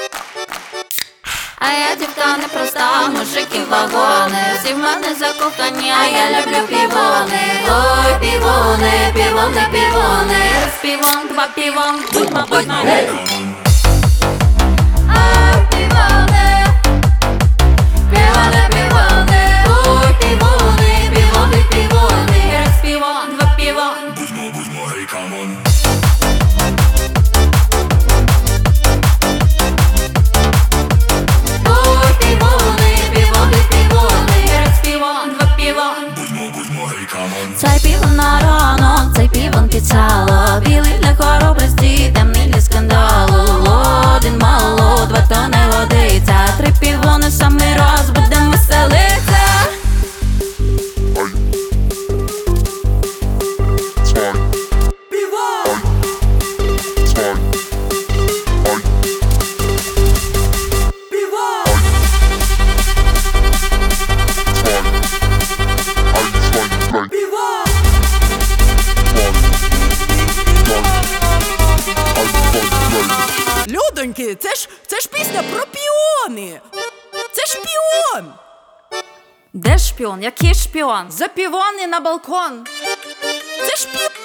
А я дівка непроста, мужики вагони, всі в мене закохані, а я люблю півони. Ой, півони, півони, півони, раз півон, два півон, будьмо, будьмо. Ой, півони, півони, півони, ой, півони, півони, півони, раз півон, два півон, будьмо, будьмо, гей, камон. Цей півон на ранок, цей півон під сало, білий для хоробрості, темний для скандалу. Один мало, два то не годиться, три півони самий раз будем веселитися. Людоньки, це ж пісня про піони. Це шпіон. Де шпіон? Який шпіон? За півони на балкон. Це шпіон.